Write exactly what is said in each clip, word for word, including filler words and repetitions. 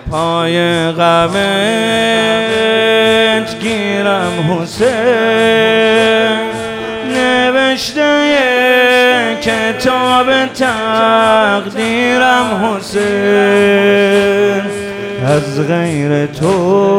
پای غمت گیرم حسین، نوشته کتاب تقدیرم حسین، از غیر تو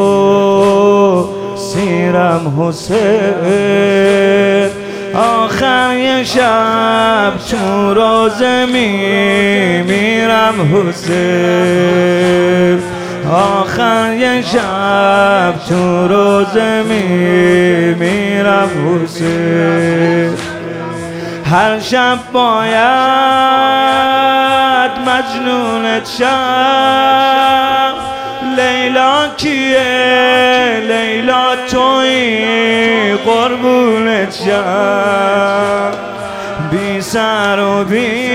سیرم حسین، آخر یه شب تو روزه میمیرم حسین، آخر یه شب تو روزه میمیرم حسین. هر شب باید مجنونت شم، لیلا کیه لیلا تویی قربونت شم، بی سر و بی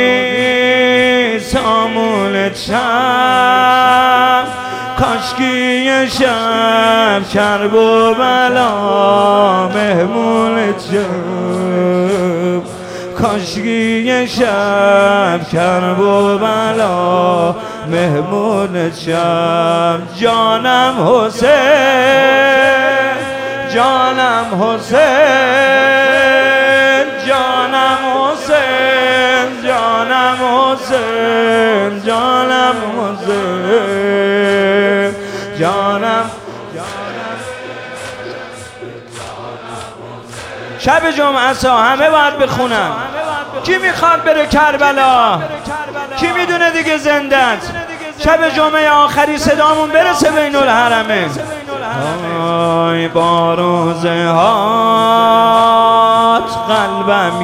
سامونت شم، کاشکی یه شب کرب و بلا مهمونت شم، کاشکی یه شب کرب و بلا مهمونت شم. جانم حسین، جانم حسین، جانم حسین، جانم حسین، جانم حسین، جانم. شب جمعه است همه باید بخونن. کی میخواد بره کربلا؟ کی میدونه دیگه زنده است؟ شب جمعه آخری صدامون برسه بین الحرمین. آی با روزه هات قلبم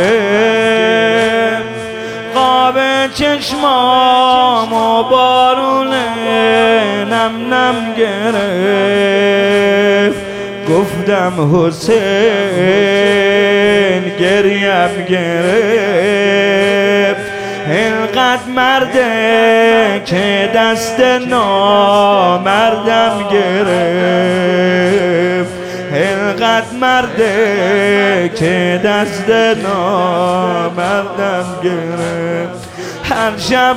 گرفت، قاب چشمام و بارون نم نم گرفت، گفتم حسین گریم گرفت، اینقدر مرده که دست نامردم گرفت، اینقدر مرده که دست نامردم گرفت. هر شب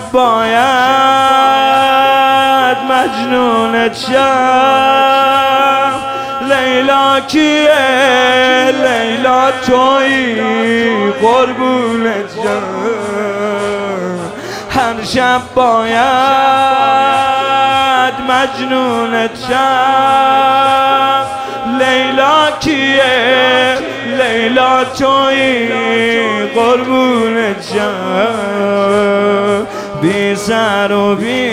باید مجنونت شم، لیلا کیه لیلا تویی قربونت شم، هر شب باید مجنونت شم، لیلا کیه لیلا تویی قربونت شم، بی سر و بی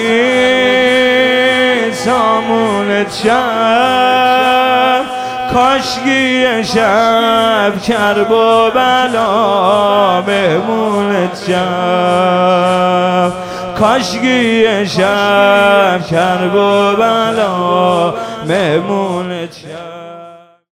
سامونت شم، کاشکی شب کرب و بلا مهمونت شم، کاشکی شب کرب و بلا مهمونت شم.